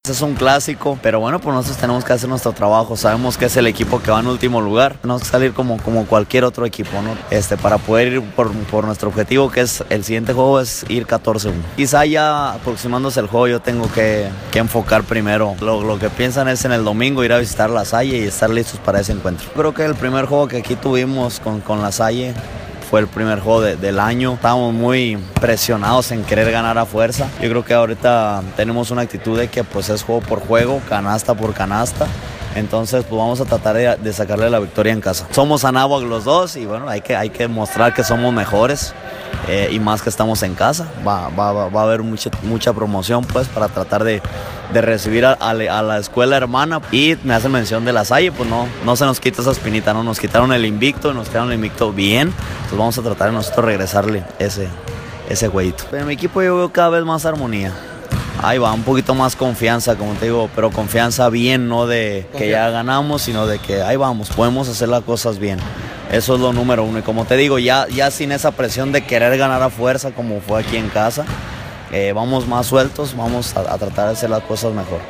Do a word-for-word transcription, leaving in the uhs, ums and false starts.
Es un clásico, pero bueno, pues nosotros tenemos que hacer nuestro trabajo. Sabemos que es el equipo que va en último lugar. Tenemos que salir como, como cualquier otro equipo, ¿no? Este, para poder ir por, por nuestro objetivo, que es el siguiente juego, es ir catorce uno. Quizá ya aproximándose el juego, yo tengo que, que enfocar primero. Lo, lo que piensan es en el domingo ir a visitar La Salle y estar listos para ese encuentro. Creo que el primer juego que aquí tuvimos con, con La Salle fue el primer juego de, del año. Estábamos muy presionados en querer ganar a fuerza. Yo creo que ahorita tenemos una actitud de que pues es juego por juego, canasta por canasta. Entonces pues vamos a tratar de, de sacarle la victoria en casa. Somos Anáhuac los dos y bueno, hay que, hay que mostrar que somos mejores. Eh, y más que estamos en casa, va, va, va, va a haber mucha, mucha promoción pues para tratar de, de recibir a, a, a la escuela hermana. Y me hacen mención de La Salle, pues no, no se nos quita esa espinita, ¿no? Nos quitaron el invicto, nos quitaron el invicto bien, pues vamos a tratar de nosotros regresarle ese, ese jueguito. En mi equipo yo veo cada vez más armonía. Ahí va, un poquito más confianza, como te digo, pero confianza bien, no de que ya ganamos, sino de que ahí vamos, podemos hacer las cosas bien. Eso es lo número uno. Y como te digo, ya, ya sin esa presión de querer ganar a fuerza como fue aquí en casa, eh, vamos más sueltos, vamos a, a tratar de hacer las cosas mejor.